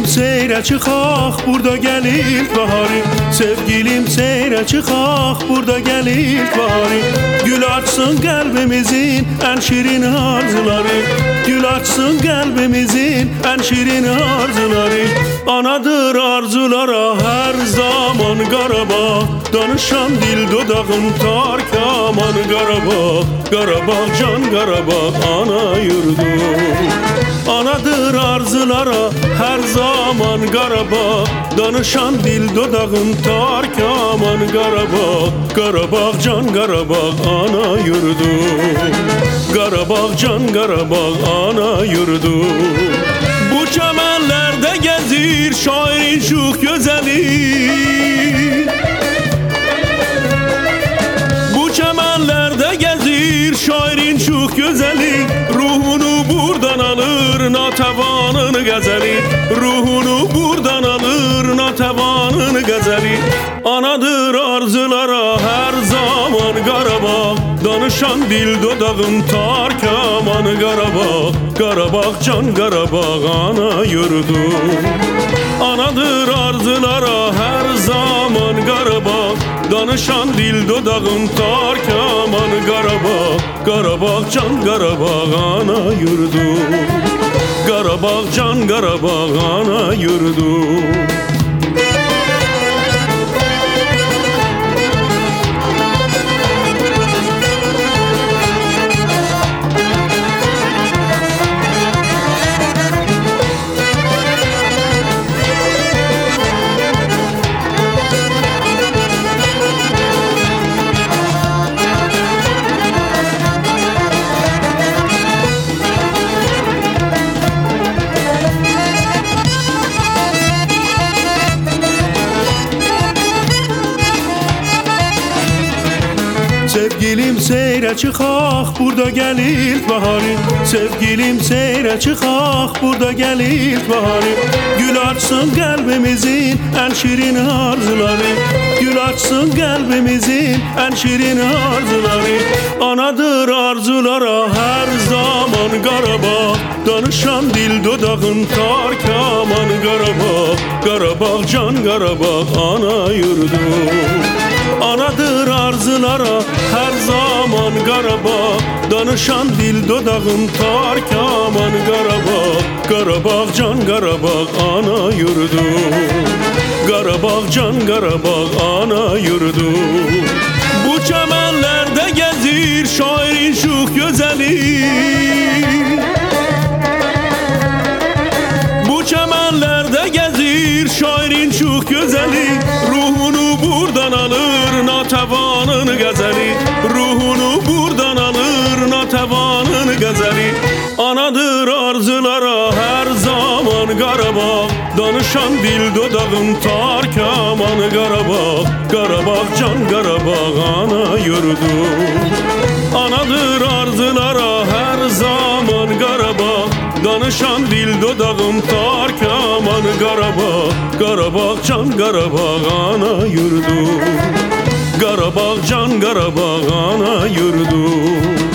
seyre çıkak, burada gelir bahari. Sevgilim seyre çıkak, burada gelir bahari. Gül açsın kalbimizin en şirin arzuları. Gül açsın kalbimizin en şirin arzuları. Anadır arzulara her zaman Qarabağ. Danışan dil dodağım tark aman Qarabağ. Qarabağ can Qarabağ ana yurdum. Anadır arzulara her zaman Qarabağ. Danışan dil dodağım tark aman Qarabağ. Qarabağ can Qarabağ ana yurdum. Qarabağ can Qarabağ ana yurdum. Bu çəmənlərdə gezir şairin şux gözəli. Bu çəmənlərdə gezir şairin şux gözəli. Ruhunu buradan alır natəvanın qəzəli. Ruhunu buradan alır natəvanın qəzəli. Anadır arzulara her zaman Qarabağ. Danışan dil dodağım tark aman Qarabağ. Qarabağ can Qarabağ ana yurdum. Anadır arzulara her zaman Qarabağ. Danışan dil dodağım tark aman Qarabağ. Qarabağ can Qarabağ ana yurdum. Qarabağ can Qarabağ ana yurdum. Sevgilim seyre çıkak, burada gelir bahari. Sevgilim seyre çıkak, burada gelir bahari. Gül açsın kalbimizin en şirin arzuları. Gül açsın kalbimizin en şirin arzuları. Anadır arzulara her zaman Qarabağ. Danışan dil dodağın tark aman Qarabağ. Qarabağ can Qarabağ ana yurdum. Anadır arzulara her zaman Qarabağ. Danışan dil dodağım tark aman Qarabağ. Qarabağ can Qarabağ ana yurdum. Qarabağ can Qarabağ ana yurdum. Bu çəmənlərdə gezir şairin şux gözəli. Bu çəmənlərdə gezir şairin şux gözəli. Ruhunu buradan alır natəvanın qəzəli. Ruhunu buradan alır natəvanın qəzəli. Anadır arzulara her zaman Qarabağ. Danışan dil dodağım tark aman Qarabağ. Qarabağ can Qarabağ ana yurdum. Anadır arzulara her zaman Qarabağ. Danışan dil dodağım tark aman Qarabağ. Qarabağ can Qarabağ ana yurdum. Qarabağ can Qarabağ ana yurdum.